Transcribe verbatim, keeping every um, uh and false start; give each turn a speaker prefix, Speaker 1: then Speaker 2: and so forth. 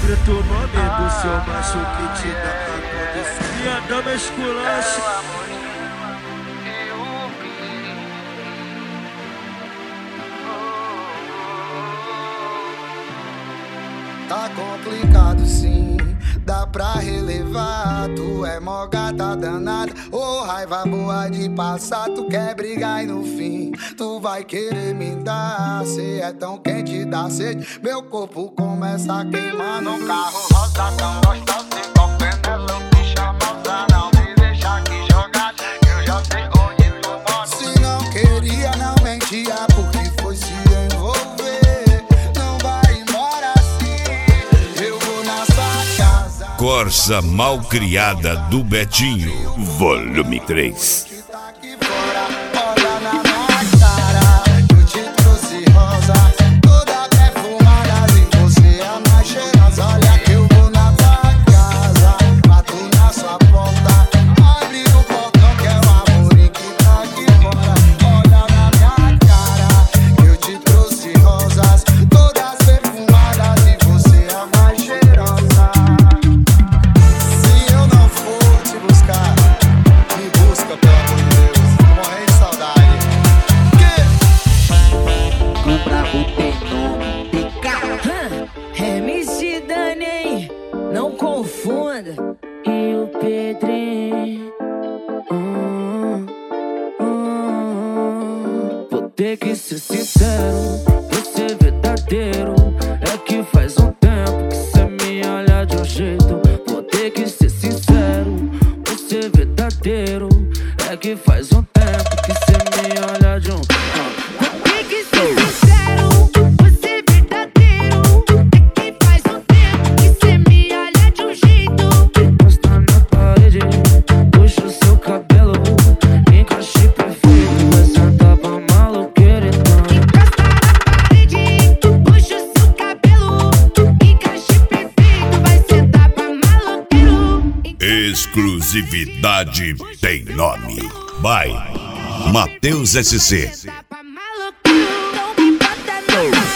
Speaker 1: escrito o nome do seu macho que te dá a condição. Minha dama esculacha.
Speaker 2: Tá complicado sim, dá pra relevar. Tu é mó gata danada, ô oh, raiva boa de passar. Tu quer brigar e no fim tu vai querer me dar. Cê é tão quente, dá sede, meu corpo começa a queimar. No carro rosa tão gostosa, igual Penélope chamosa. Não me deixa aqui jogar, eu já sei onde tu mora. Se não queria, não mentia, porque foi se envolver.
Speaker 3: Corsa Malcriada do Betinho, volume três.
Speaker 4: Não confunda. E o Pedrinho, hum, hum. Vou ter que ser sincero, vou ser verdadeiro. É que faz um tempo que cê me olha de um jeito. Vou ter que ser sincero, vou ser verdadeiro. É que faz um tempo que cê me olha de um uh. Vou ter que ser sincero, vou ser verdadeiro. É que faz um tempo que cê me olha de um jeito. Encosta na parede, puxa o seu cabelo, encaixe perfeito, vai sentar pra maloqueira então. Encosta na parede, puxa o seu cabelo, encaixe perfeito, vai sentar pra maloqueiro.
Speaker 3: Exclusividade tem nome. By Matheus S C.
Speaker 4: Não me bota não.